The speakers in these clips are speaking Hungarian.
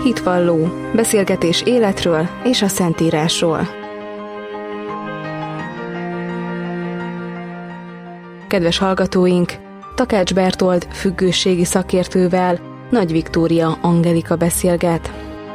Hitvalló, beszélgetés életről és a Szentírásról. Kedves hallgatóink, Takács Bertold függőségi szakértővel Nagy Viktória Angelika beszélget.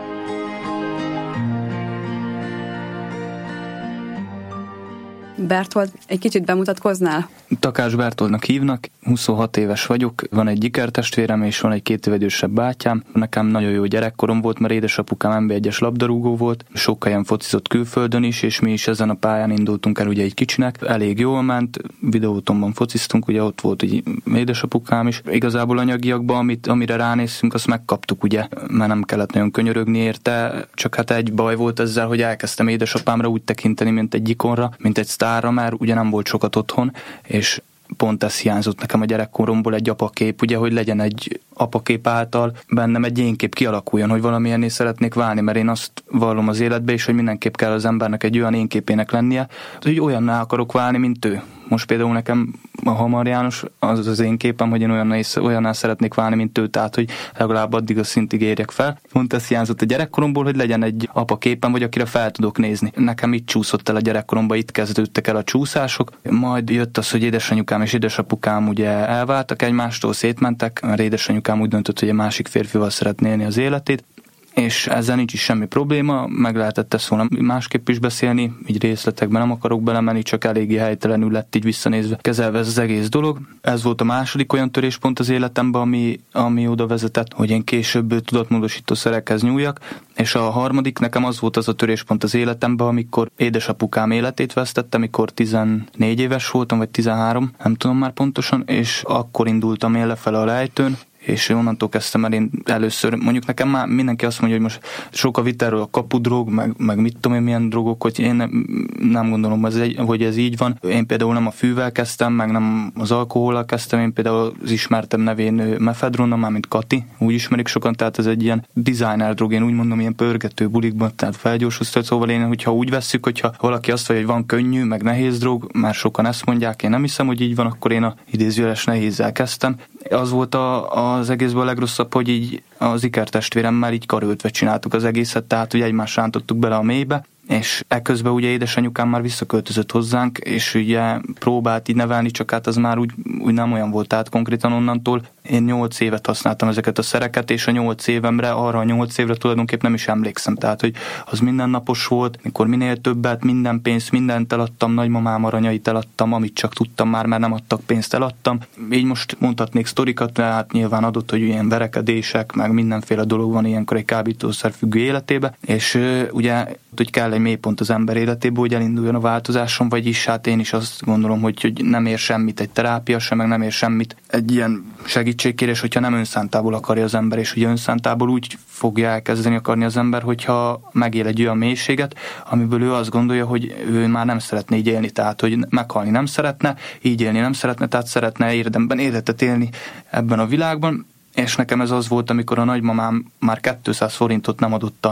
Bertold, egy kicsit bemutatkoznál? Takács Bertoldnak hívnak, 26 éves vagyok, van egy ikertestvérem és van egy 2 év idősebb bátyám. Nekem nagyon jó gyerekkorom volt, mert édesapukám NB1-es labdarúgó volt, sok helyen focizott külföldön is, és mi is ezen a pályán indultunk el ugye egy kicsinek. Elég jól ment, videótonban fociztunk, ugye ott volt ugye édesapukám is. Igazából anyagiakban, amire ránéztünk, azt megkaptuk, ugye, mert nem kellett nagyon könyörögni érte, csak hát egy baj volt ezzel, hogy elkezdtem édesapámra úgy tekinteni, mint egy ikonra, mint egy sztárra, mert ugye nem volt sokat otthon, és pont ez hiányzott nekem a gyerekkoromból, egy apakép, ugye, hogy legyen egy apakép által bennem egy én kép kialakuljon, hogy valamilyenné szeretnék válni, mert én azt vallom az életbe is, hogy mindenképp kell az embernek egy olyan én képének lennie, hogy olyanná akarok válni, mint ő. Most például nekem a Hamar János az az én képem, hogy én olyanná szeretnék válni, mint ő, tehát hogy legalább addig a szintig érjek fel. Pont ez hiányzott a gyerekkoromból, hogy legyen egy apa képem, vagy akire fel tudok nézni. Nekem itt csúszott el a gyerekkoromban, itt kezdődtek el a csúszások. Majd jött az, hogy édesanyukám és édesapukám ugye elváltak egymástól, szétmentek, mert édesanyukám úgy döntött, hogy egy másik férfival szeretné élni az életét. És ezzel nincs is semmi probléma, meg lehetett ezt volna másképp is beszélni, így részletekben nem akarok belemenni, csak eléggé helytelenül lett így visszanézve kezelve ez az egész dolog. Ez volt a második olyan töréspont az életemben, ami oda vezetett, hogy én később tudatmódosító szerekhez nyúljak, és a harmadik nekem az volt az a töréspont az életemben, amikor édesapukám életét vesztette, amikor 14 éves voltam, vagy 13, nem tudom már pontosan, és akkor indultam én lefele a lejtőn, és onnantól kezdtem el én először, mondjuk nekem már mindenki azt mondja, hogy most sok a vita erről a kapudrog, meg mit tudom én milyen drogok, hogy én nem gondolom, hogy ez így van. Én például nem a fűvel kezdtem, meg nem az alkohollal kezdtem, én például az ismertem nevén mefedronnal, már mint Kati, úgy ismerik sokan, tehát ez egy ilyen designer drog, én úgy mondom, ilyen pörgető bulikban, tehát felgyorsított, szóval én, hogyha úgy vesszük, hogyha valaki azt mondja, hogy van könnyű, meg nehéz drog, már sokan ezt mondják, én nem hiszem, hogy így van, akkor én a idézőjeles nehézzel kezdtem. Az volt az egészből a legrosszabb, hogy így az ikertestvéremmel így karöltve csináltuk az egészet, tehát ugye egymást rántottuk bele a mélybe, és ekközben ugye édesanyukám már visszaköltözött hozzánk, és ugye próbált így nevelni, csak hát az már úgy nem olyan volt, tehát konkrétan onnantól én 8 évet használtam ezeket a szereket, és a 8 évemre, arra a 8 évre tulajdonképpen nem is emlékszem, tehát hogy az mindennapos volt, mikor minél többet, minden pénzt, mindent eladtam, nagymamám aranyait eladtam, amit csak tudtam már, mert nem adtak pénzt, eladtam. Így most mondhatnék sztorikat, tehát nyilván adott, hogy ilyen verekedések, meg mindenféle dolog van ilyenkor egy kábítószerfüggő életébe, és ugye, hogy kell egy mélypont az ember életébe, hogy elinduljon a változáson, vagyis hát én is azt gondolom, hogy nem ér semmit egy terápia sem, meg nem ér semmit egy ilyen segítségkérés, hogyha nem önszántából akarja az ember, és ugye önszántából úgy fogja elkezdeni akarni az ember, hogyha megél egy olyan mélységet, amiből ő azt gondolja, hogy ő már nem szeretne így élni, tehát hogy meghalni nem szeretne, így élni nem szeretne, tehát szeretne érdemben életet élni ebben a világban, és nekem ez az volt, amikor a nagymamám már 200 forintot nem adott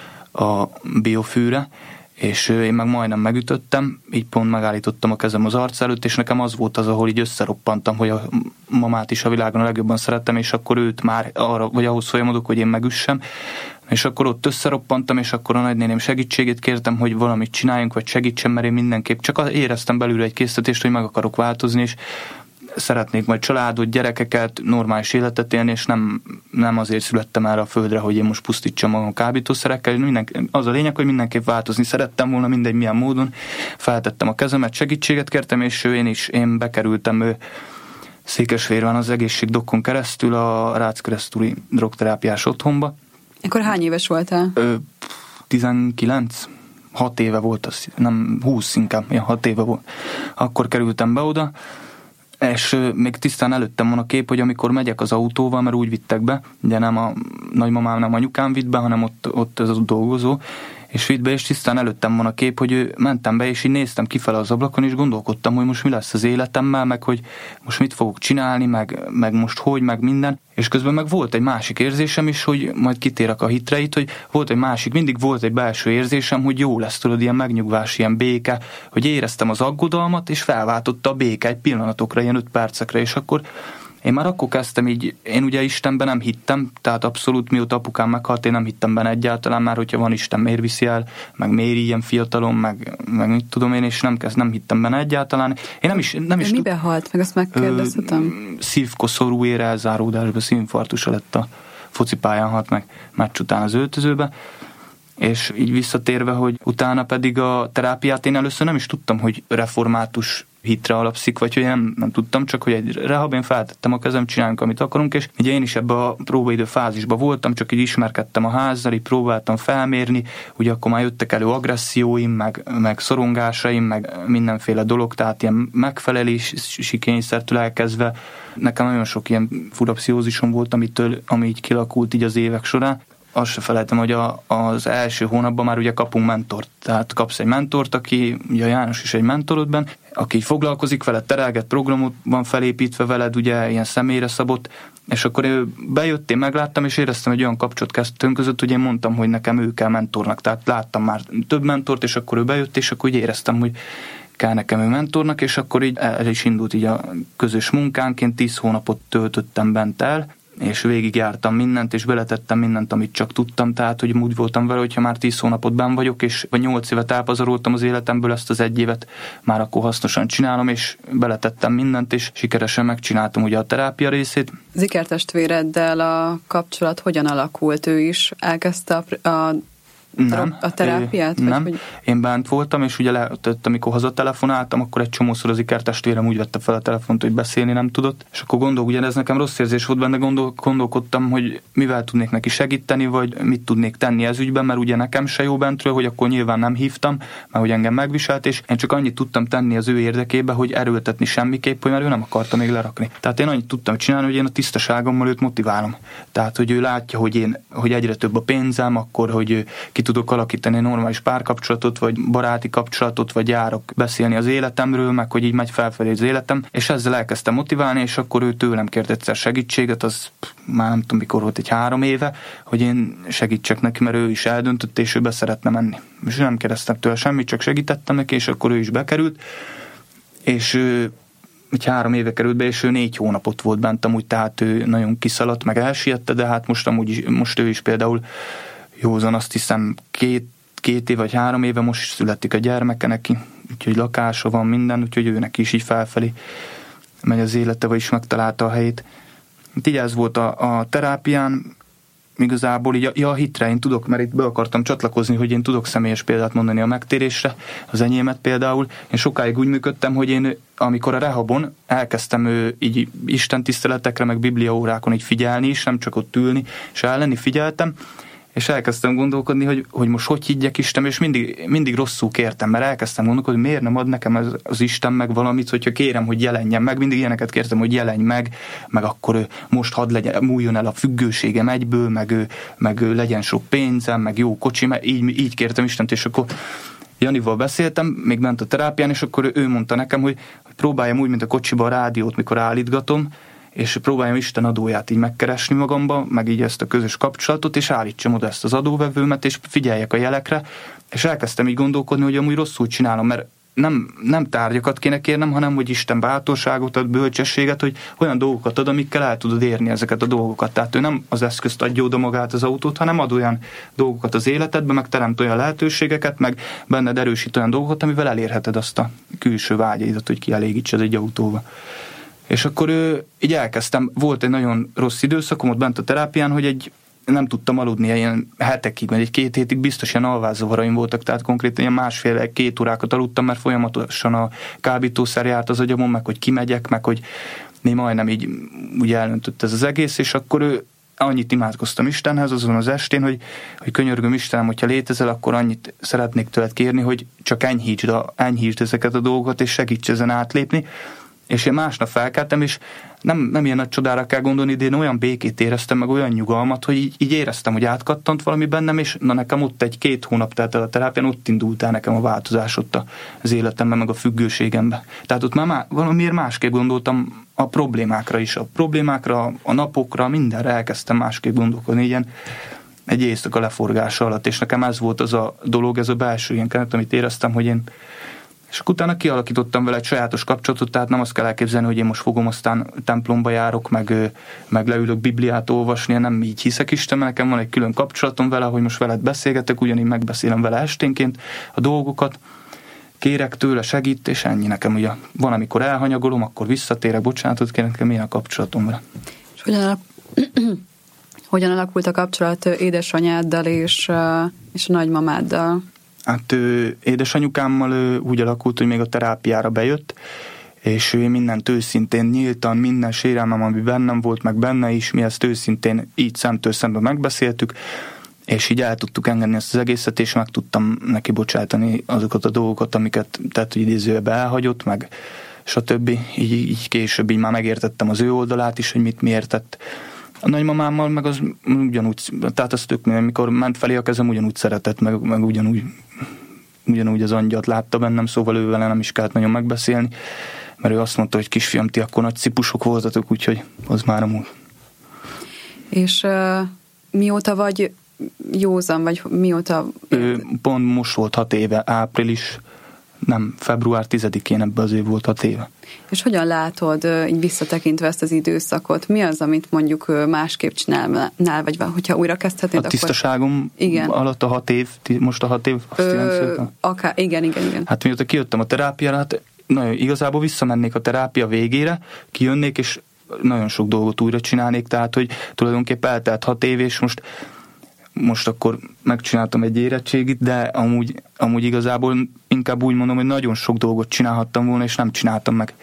a biofűre, és én meg majdnem megütöttem, így pont megállítottam a kezem az arc előtt, és nekem az volt az, ahol így összeroppantam, hogy a mamát is a világon a legjobban szerettem, és akkor őt már arra, vagy ahhoz folyamodok, hogy én megüssem, és akkor ott összeroppantam, és akkor a nagynéném segítségét kértem, hogy valamit csináljunk, vagy segítsen, mert én mindenképp csak éreztem belőle egy késztetést, hogy meg akarok változni, és szeretnék majd családot, gyerekeket, normális életet élni, és nem azért születtem erre a földre, hogy én most pusztítsam magam kábítószerekkel. Az a lényeg, hogy mindenképp változni szerettem volna, mindegy milyen módon. Feltettem a kezemet, segítséget kértem, és én bekerültem Székesfehérváron az egészségdokkon keresztül a Rácz-keresztúri drogterápiás otthonba. Akkor hány éves voltál? 19. 6 éve volt az, nem 20 inkább, 6 éve volt. Akkor kerültem be oda, és még tisztán előttem van a kép, hogy amikor megyek az autóval, mert úgy vittek be, ugye nem a nagymamám, nem anyukám vitt be, hanem ott az a dolgozó, és vitt be, és tisztán előttem van a kép, hogy mentem be, és így néztem kifele az ablakon, és gondolkodtam, hogy most mi lesz az életemmel, meg hogy most mit fogok csinálni, meg most hogy, meg minden. És közben meg volt egy másik érzésem is, hogy majd kitérek a hitre itt, hogy mindig volt egy belső érzésem, hogy jó lesz, tudod, ilyen megnyugvás, ilyen béke, hogy éreztem az aggodalmat, és felváltotta a béke egy pillanatokra, ilyen 5 percekre, és akkor Én már akkor kezdtem így, én ugye Istenben nem hittem, tehát abszolút mióta apukám meghalt, én nem hittem benne egyáltalán, már hogyha van Isten, miért viszi el, meg miért ilyen fiatalon, meg mit tudom én, és nem hittem benne egyáltalán. Én nem is miben halt meg, azt megkérdezhetem? Szívkoszorú elzáródásba, szívinfarktusa lett, a focipályán halt meg meccs után az öltözőbe. És így visszatérve, hogy utána pedig a terápiát én először nem is tudtam, hogy református hitre alapszik, vagy hogy nem tudtam, csak hogy egy rehab, én feltettem a kezem, csináljunk, amit akarunk, és ugye én is ebbe a próbaidő fázisban voltam, csak így ismerkedtem a házzal, így próbáltam felmérni, ugye akkor már jöttek elő agresszióim, meg szorongásaim, meg mindenféle dolog, tehát ilyen megfelelési kényszertől elkezdve. Nekem nagyon sok ilyen fura pszichózisom volt, ami így kilakult így az évek során. Azt se felejtem, hogy az első hónapban már ugye kapunk mentort. Tehát kapsz egy mentort, aki, ugye a János is egy mentorodban, aki foglalkozik veled, terelget, programot van felépítve veled, ugye ilyen személyre szabott, és akkor ő bejött, én megláttam, és éreztem, hogy olyan kapcsolat kezdtünk között, hogy én mondtam, hogy nekem ő kell mentornak. Tehát láttam már több mentort, és akkor ő bejött, és akkor úgy éreztem, hogy kell nekem ő mentornak, és akkor így el is indult így a közös munkánként, 10 hónapot töltöttem bent el, és végigjártam mindent, és beletettem mindent, amit csak tudtam, tehát hogy úgy voltam vele, hogyha már 10 hónapot benn vagyok, és vagy 8 évet elpazaroltam az életemből, ezt az 1 évet már akkor hasznosan csinálom, és beletettem mindent, és sikeresen megcsináltam ugye a terápia részét. Az ikertestvéreddel a kapcsolat hogyan alakult? Ő is elkezdte a terápiát? Nem, hogy... Én bent voltam, és ugye amikor hazatelefonáltam, akkor egy csomószor az ikertestvérem úgy vette fel a telefont, hogy beszélni nem tudott, és akkor ugye ez nekem rossz érzés volt benne, gondolkodtam, hogy mivel tudnék neki segíteni, vagy mit tudnék tenni ez ügyben, mert ugye nekem se jó bentről, hogy akkor nyilván nem hívtam, mert hogy engem megviselt, és én csak annyit tudtam tenni az ő érdekébe, hogy erőltetni semmiképp, hogy már ő nem akarta még lerakni. Tehát én annyit tudtam csinálni, hogy én a tisztaságommal őt motiválom. Tehát, hogy ő látja, hogy egyre több a pénzem, akkor, hogy ki tudok alakítani normális párkapcsolatot, vagy baráti kapcsolatot, vagy járok beszélni az életemről, meg hogy így megy felfelé az életem, és ezzel elkezdtem motiválni, és akkor ő tőlem kért egyszer segítséget, az már nem tudom mikor volt, egy 3 éve, hogy én segítsek neki, mert ő is eldöntött, és ő be szeretne menni. És nem kérdeztem tőle semmit, csak segítettem neki, és akkor ő is bekerült, és egy 3 éve került be, és ő 4 hónapot volt bent amúgy, tehát ő nagyon kiszaladt, meg elsiette, de hát most ő is például józan, azt hiszem 2 év vagy 3 éve most is születik a gyermeke neki, úgyhogy lakása van, minden, úgyhogy őnek is így felfelé megy az élete, vagy is megtalálta a helyét. Így ez volt a terápián, igazából így a hitre én tudok, mert itt be akartam csatlakozni, hogy én tudok személyes példát mondani a megtérésre, az enyémet például. Én sokáig úgy működtem, hogy én, amikor a rehabon elkezdtem így istentiszteletekre, meg bibliaórákon így figyelni is, nem csak ott ülni, és ellenni figyeltem, és elkezdtem gondolkodni, hogy most hogy higgyek Isten, és mindig rosszul kértem, mert elkezdtem gondolkodni, hogy miért nem ad nekem az Isten meg valamit, hogyha kérem, hogy jelenjen meg, mindig ilyeneket kértem, hogy jelenj meg akkor most múljon el a függőségem egyből, meg legyen sok pénzem, meg jó kocsi, mert így kértem Istent, és akkor Janival beszéltem, még ment a terápián, és akkor ő mondta nekem, hogy próbáljam úgy, mint a kocsiba a rádiót, mikor állítgatom, és próbáljam Isten adóját így megkeresni magamba, meg így ezt a közös kapcsolatot, és állítsam oda ezt az adóvevőmet, és figyeljek a jelekre, és elkezdtem így gondolkodni, hogy amúgy rosszul csinálom, mert nem tárgyakat kéne kérnem, hanem hogy Isten bátorságot ad, bölcsességet, hogy olyan dolgokat ad, amikkel el tudod érni ezeket a dolgokat. Tehát ő nem az eszközt adja oda magát az autót, hanem ad olyan dolgokat az életedbe, meg teremt olyan lehetőségeket, meg benned erősít olyan dolgokat, amivel elérheted azt a külső vágyaidat, hogy kielégítsed egy autóba. És akkor így elkezdtem, volt egy nagyon rossz időszakom ott bent a terápián, hogy nem tudtam aludni ilyen hetekig, vagy 2 hétig biztos ilyen alvászavaraim voltak, tehát konkrétan ilyen 1,5-2 órákat aludtam, mert folyamatosan a kábítószer járt az agyamon, meg hogy kimegyek, meg hogy majdnem így úgy elöntött ez az egész, és akkor annyit imádkoztam Istenhez azon az estén, hogy könyörgöm Istenem, hogyha létezel, akkor annyit szeretnék tőled kérni, hogy csak enyhítsd ezeket a dolgokat, és segíts ezen átlépni. És én másnap felkeltem, és nem ilyen nagy csodára kell gondolni, de én olyan békét éreztem, meg olyan nyugalmat, hogy így éreztem, hogy átkattant valami bennem, és nekem ott 1-2 hónap telt el a terápián, ott indult el nekem a változás ott az életemben, meg a függőségemben. Tehát ott már valamiért másképp gondoltam a problémákra is. A problémákra, a napokra, mindenre elkezdtem másképp gondolkodni, ilyen egy éjszaka leforgása alatt, és nekem ez volt az a dolog, ez a belső ilyen kenet, amit éreztem, hogy én És akkor utána kialakítottam vele egy sajátos kapcsolatot, tehát nem azt kell elképzelni, hogy én most fogom, aztán templomba járok, meg leülök Bibliát olvasni, nem így hiszek Istenben, nekem van egy külön kapcsolatom vele, hogy most veled beszélgetek, ugyanígy megbeszélem vele esténként a dolgokat, kérek tőle, segít, és ennyi nekem. Ugye van, amikor elhanyagolom, akkor visszatérek, bocsánatot kérek, nekem milyen a kapcsolatom vele. És hogyan alakult a kapcsolat édesanyáddal és a nagymamáddal? Hát édesanyukámmal úgy alakult, hogy még a terápiára bejött, és ő mindent őszintén, nyíltan, minden sérelmem, ami bennem volt, meg benne is, mi ezt őszintén így szemtől szembe megbeszéltük, és így el tudtuk engedni ezt az egészet, és meg tudtam neki bocsátani azokat a dolgokat, amiket, tehát hogy idézőbe elhagyott, meg stb. Így később így már megértettem az ő oldalát is, hogy mit miért tett. A nagymamámmal meg az ugyanúgy, tehát az tök, amikor ment felé a kezem, ugyanúgy szeretett, meg ugyanúgy az angyalt látta bennem, szóval ő vele nem is kellett nagyon megbeszélni, mert ő azt mondta, hogy kisfiam, ti akkor nagy cipusok voltatok, úgyhogy az már amúgy. És mióta vagy józan, vagy mióta? Pont most volt 6 éve, február 10-én ebben az év volt 6 éve. És hogyan látod így visszatekintve ezt az időszakot? Mi az, amit mondjuk másképp csinálnál, vagy hogyha újra kezdhetnéd? A tisztaságom alatt a 6 év, most a 6 év, azt igen. Hát mióta kijöttem a terápiára, hát nagyon igazából visszamennék a terápia végére, kijönnék, és nagyon sok dolgot újra csinálnék, tehát hogy tulajdonképpen eltelt 6 év, és most akkor megcsináltam egy érettségit, de amúgy igazából inkább úgy mondom, hogy nagyon sok dolgot csinálhattam volna, és nem csináltam meg.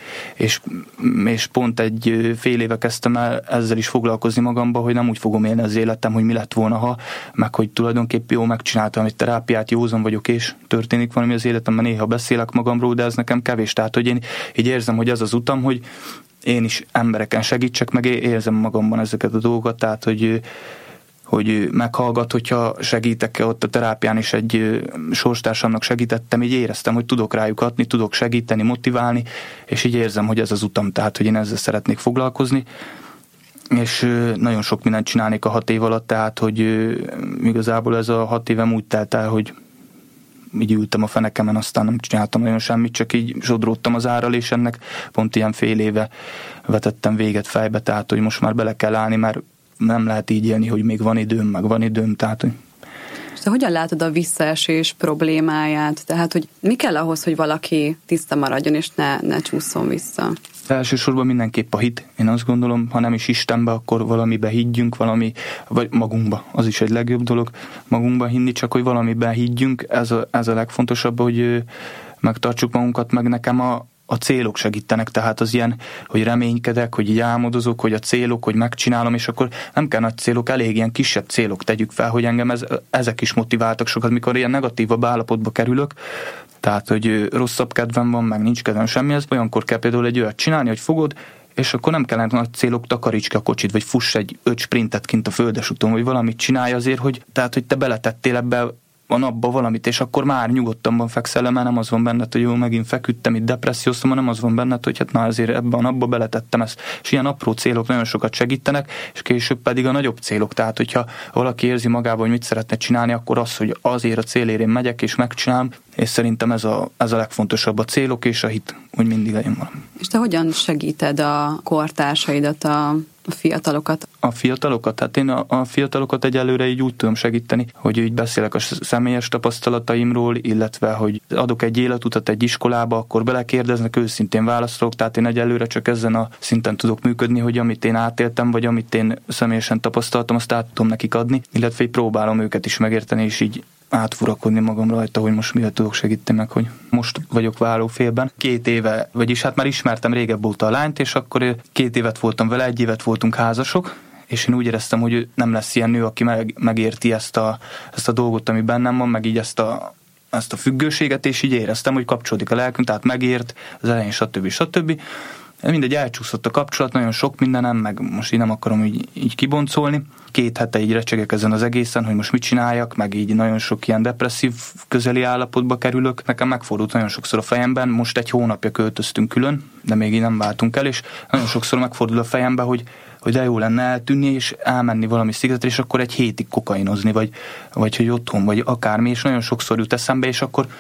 És pont egy fél éve kezdtem el ezzel is foglalkozni magamba, hogy nem úgy fogom élni az életem, hogy mi lett volna, ha, meg hogy tulajdonképpen jó, megcsináltam egy terápiát, józan vagyok, és történik valami az életemben, néha beszélek magamról, de ez nekem kevés. Tehát, hogy én így érzem, hogy ez az utam, hogy én is embereken segítsek, meg érzem magamban ezeket a dolgokat, tehát, hogy meghallgat, hogyha segítek ott a terápián, és egy sorstársamnak segítettem, így éreztem, hogy tudok rájuk adni, tudok segíteni, motiválni, és így érzem, hogy ez az utam, tehát, hogy én ezzel szeretnék foglalkozni, és nagyon sok mindent csinálnék a 6 év alatt, tehát, hogy igazából ez a 6 évem úgy telt el, hogy így ültem a fenekemen, aztán nem csináltam nagyon semmit, csak így zsodródtam az árral, és ennek pont ilyen fél éve vetettem véget fejbe, tehát, hogy most már bele kell állni, mert nem lehet így élni, hogy még van időm, tehát... És te hogyan látod a visszaesés problémáját? Tehát, hogy mi kell ahhoz, hogy valaki tiszta maradjon, és ne csúszson vissza? Elsősorban mindenképp a hit. Én azt gondolom, ha nem is Istenbe, akkor valamibe higgyünk, vagy magunkba. Az is egy legjobb dolog, magunkba hinni, csak hogy valamiben higgyünk. Ez a legfontosabb, hogy megtartsuk magunkat, meg nekem a célok segítenek, tehát az ilyen, hogy reménykedek, hogy így álmodozok, hogy a célok, hogy megcsinálom, és akkor nem kell nagy célok, elég ilyen kisebb célok tegyük fel, hogy engem ezek is motiváltak sokat, mikor ilyen negatívabb állapotba kerülök, tehát, hogy rosszabb kedvem van, meg nincs kedvem semmihez, olyankor kell például egy olyat csinálni, hogy fogod, és akkor nem kellene nagy célok, takaríts ki a kocsit, vagy fuss egy 5 sprintet kint a földesúton, vagy valamit csinálj azért, hogy te beletettél ebbe a napba valamit, és akkor már nyugodtabban fekszel le, mert nem az van benned, hogy jó, megint feküdtem, itt depresszióztam, hanem az van benned, hogy hát na azért ebbe a napba beletettem ezt. És ilyen apró célok nagyon sokat segítenek, és később pedig a nagyobb célok. Tehát, hogyha valaki érzi magában, hogy mit szeretne csinálni, akkor az, hogy azért a célért én megyek és megcsinálom, és szerintem ez a legfontosabb, a célok és a hit, hogy mindig legyen valami. És te hogyan segíted a kortársaidat, a fiatalokat? A fiatalokat? Hát én a fiatalokat egyelőre így úgy tudom segíteni, hogy így beszélek a személyes tapasztalataimról, illetve, hogy adok egy életutat egy iskolába, akkor belekérdeznek, őszintén válaszolok, tehát én egyelőre csak ezen a szinten tudok működni, hogy amit én átéltem, vagy amit én személyesen tapasztaltam, azt át tudom nekik adni, illetve így próbálom őket is megérteni, és így átfurakodni magam rajta, hogy most mivel tudok segíteni meg, hogy most vagyok vállófélben. 2 éve, vagyis hát már ismertem régebb óta a lányt, és akkor 2 évet voltam vele, 1 évet voltunk házasok, és én úgy éreztem, hogy nem lesz ilyen nő, aki megérti ezt a dolgot, ami bennem van, meg így ezt a függőséget, és így éreztem, hogy kapcsolódik a lelkünk, tehát megért az elején, stb. Mindegy, elcsúszott a kapcsolat, nagyon sok mindenem, meg most így nem akarom így kiboncolni. 2 hete így recsegek ezen az egészen, hogy most mit csináljak, meg így nagyon sok ilyen depresszív közeli állapotba kerülök. Nekem megfordult nagyon sokszor a fejemben, most 1 hónapja költöztünk külön, de még így nem váltunk el, és nagyon sokszor megfordul a fejembe, hogy de jó lenne eltűnni, és elmenni valami szigetre, és akkor 1 hétig kokainozni, vagy hogy otthon, vagy akármi, és nagyon sokszor jut eszembe, és akkor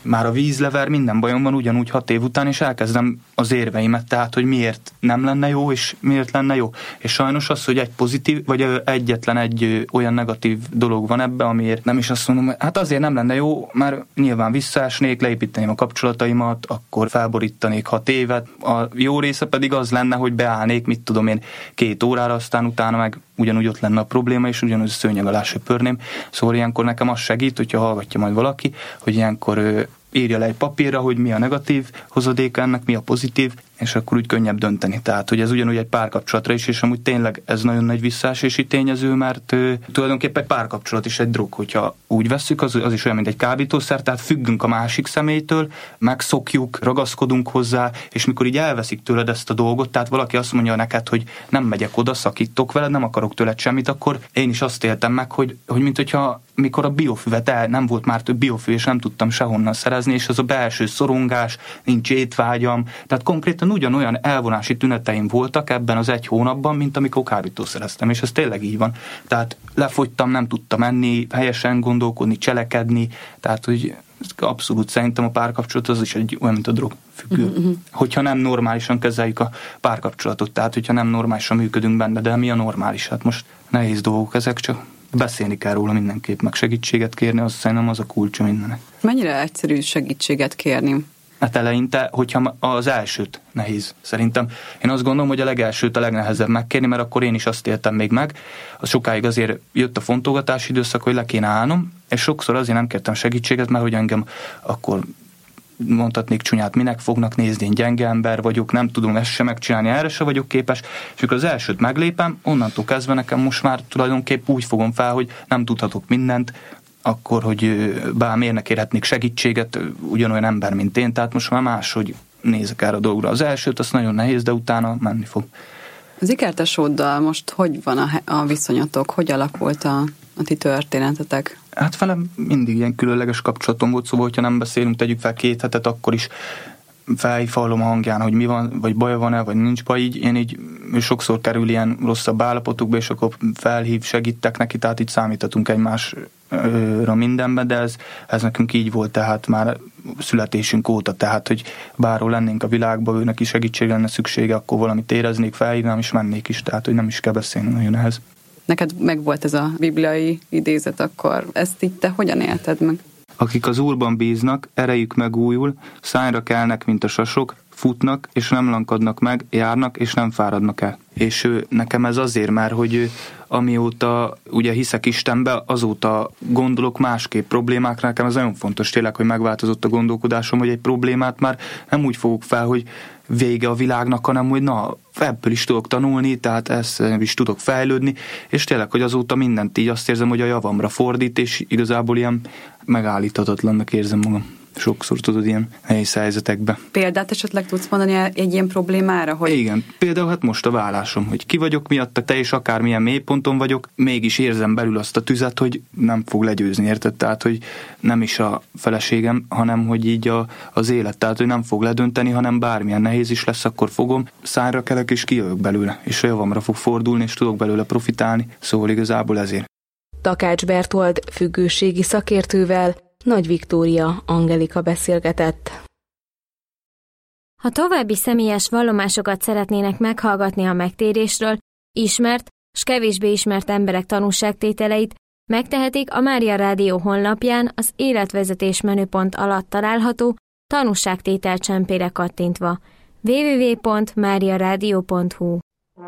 már a vízlever, minden bajom van ugyanúgy 6 év után, és elkezdem az érveimet, tehát, hogy miért nem lenne jó, és miért lenne jó. És sajnos az, hogy egy pozitív, vagy egyetlen egy olyan negatív dolog van ebbe, amiért nem is azt mondom, hát azért nem lenne jó, mert nyilván visszaesnék, leépíteném a kapcsolataimat, akkor felborítanék 6 évet. A jó része pedig az lenne, hogy beállnék, mit tudom én, 2 órára, aztán utána meg ugyanúgy ott lenne a probléma, és ugyanúgy a szőnyeg alá söpörném. Szóval ilyenkor nekem az segít, hogyha hallgatja majd valaki, hogy ilyenkor írja le egy papírra, hogy mi a negatív hozadéka ennek, mi a pozitív, és akkor úgy könnyebb dönteni. Tehát, hogy ez ugyanúgy egy párkapcsolatra is, és amúgy tényleg ez nagyon nagy visszaesési tényező, mert tulajdonképpen egy párkapcsolat is egy drog, hogyha úgy vesszük, az is olyan, mint egy kábítószer, tehát függünk a másik személytől, megszokjuk, ragaszkodunk hozzá, és mikor így elveszik tőled ezt a dolgot, tehát valaki azt mondja neked, hogy nem megyek oda, szakítok veled, nem akarok tőled semmit, akkor én is azt éltem meg, hogy mint hogyha mikor a biofüvet nem volt már több biofű, és nem tudtam sehonnan szerezni, és az a belső szorongás, nincs étvágyam, tehát konkrétan ugyanolyan elvonási tüneteim voltak ebben az 1 hónapban, mint amikor kábítószereztem, és ez tényleg így van. Tehát lefogytam, nem tudtam enni, helyesen gondolkodni, cselekedni, tehát hogy abszolút szerintem a párkapcsolat az is egy olyan, mint a drogfüggő. Hogyha nem normálisan kezeljük a párkapcsolatot, tehát hogyha nem normálisan működünk benne, de mi a normális? Hát most nehéz dolgok ezek, csak beszélni kell róla mindenképp, meg segítséget kérni, azt szerintem az a kulcsa mindennek. Mennyire egyszerű segítséget kérni? Hát eleinte, hogyha az elsőt nehéz, szerintem. Én azt gondolom, hogy a legelsőt a legnehezebb megkérni, mert akkor én is azt éltem még meg. Az sokáig azért jött a fontolgatási időszak, hogy le kéne állnom, és sokszor azért nem kértem segítséget, mert hogy engem akkor mondhatnék csúnyát, minek fognak nézni, én gyenge ember vagyok, nem tudom ezt sem megcsinálni, erre se vagyok képes, és amikor az elsőt meglépem, onnantól kezdve nekem most már tulajdonképp úgy fogom fel, hogy nem tudhatok mindent, akkor, hogy bár miért ne kérhetnék segítséget, ugyanolyan ember, mint én, tehát most már máshogy nézek erre a dolgra. Az elsőt, az nagyon nehéz, de utána menni fog. Az ikertesóddal most hogy van a viszonyatok? Hogy alakult a ti történetetek? Hát velem mindig ilyen különleges kapcsolatom volt, szóval, hogyha nem beszélünk, tegyük fel 2 hetet, akkor is felhallom a hangján, hogy mi van, vagy baj van-e, vagy nincs baj, így én így sokszor kerül ilyen rosszabb állapotokba, és akkor felhív, segítek neki, tehát így számíthatunk egymásra mindenben, de ez nekünk így volt, tehát már születésünk óta, tehát, hogy bárhol lennénk a világban, őnek is segítség lenne szüksége, akkor valamit éreznék, felhívnám, és mennék is, tehát, hogy nem is kell beszélni nagyon ehhez. Neked meg volt ez a bibliai idézet, akkor ezt így te hogyan élted meg? Akik az Úrban bíznak, erejük megújul, szányra kelnek, mint a sasok, futnak, és nem lankadnak meg, járnak, és nem fáradnak el. És nekem ez azért, mert hogy amióta ugye hiszek Istenbe, azóta gondolok másképp problémákra, nekem ez nagyon fontos tényleg, hogy megváltozott a gondolkodásom, hogy egy problémát már nem úgy fogok fel, hogy vége a világnak, hanem hogy na, ebből is tudok tanulni, tehát ezt is tudok fejlődni, és tényleg, hogy azóta mindent így azt érzem, hogy a javamra fordít, és igazából ilyen megállíthatatlannak érzem magam. Sokszor tudod ilyen nehéz helyzetekbe. Példát esetleg tudsz mondani egy ilyen problémára? Hogy... Igen, például hát most a vállásom, hogy ki vagyok miatta, te is akármilyen mélyponton vagyok, mégis érzem belül azt a tüzet, hogy nem fog legyőzni, érted? Tehát, hogy nem is a feleségem, hanem hogy így az élet, tehát, hogy nem fog ledönteni, hanem bármilyen nehéz is lesz, akkor fogom, szárra kelek és kijövök belőle, és a javamra fog fordulni, és tudok belőle profitálni, szóval igazából ezért. Takács Bertold függőségi szakértővel Nagy Viktória Angelika beszélgetett. Ha további személyes vallomásokat szeretnének meghallgatni a megtérésről, ismert s kevésbé ismert emberek tanúságtételeit, megtehetik a Mária Rádió honlapján az életvezetés menüpont alatt található tanúságtétel csempére kattintva. www.mariaradio.hu